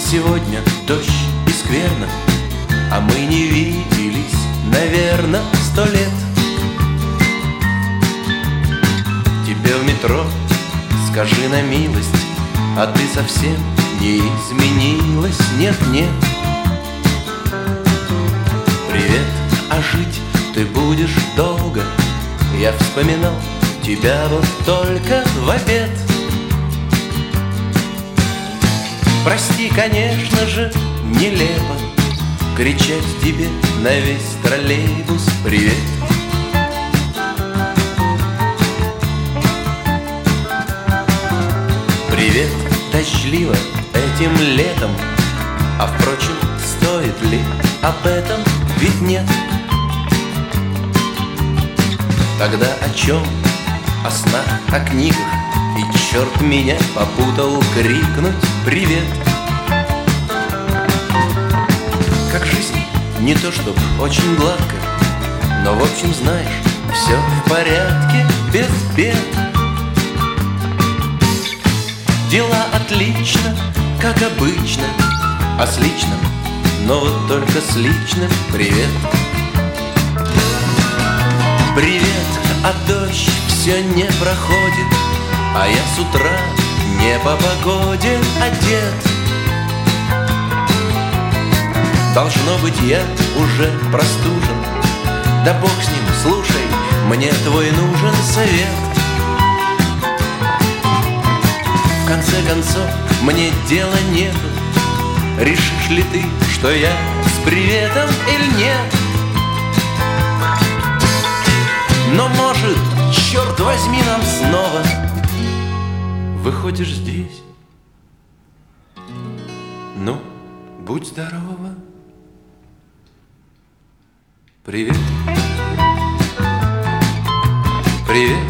Сегодня дождь и скверно, а мы не виделись, наверно, 100 лет. Тебе в метро скажи на милость, а ты совсем не изменилась, нет-нет. Привет, а жить ты будешь долго, я вспоминал тебя вот только в обед. Прости, конечно же, нелепо кричать тебе на весь троллейбус привет. Привет, дождливо этим летом, а впрочем, стоит ли об этом, ведь нет. Тогда о чем? О снах, о книгах, и черт меня попутал крикнуть привет. Как жизнь, не то чтоб очень гладко, но в общем знаешь, все в порядке, без бед. Дела отлично, как обычно, а с личным, но вот только с личным привет. Привет, а дождь все не проходит, а я с утра не по погоде одет. Должно быть, я уже простужен, да бог с ним, слушай, мне твой нужен совет. В конце концов, мне дела нету, решишь ли ты, что я с приветом или нет? Но может, черт возьми, нам снова выходишь здесь. Ну, будь здорова. Привет. Привет.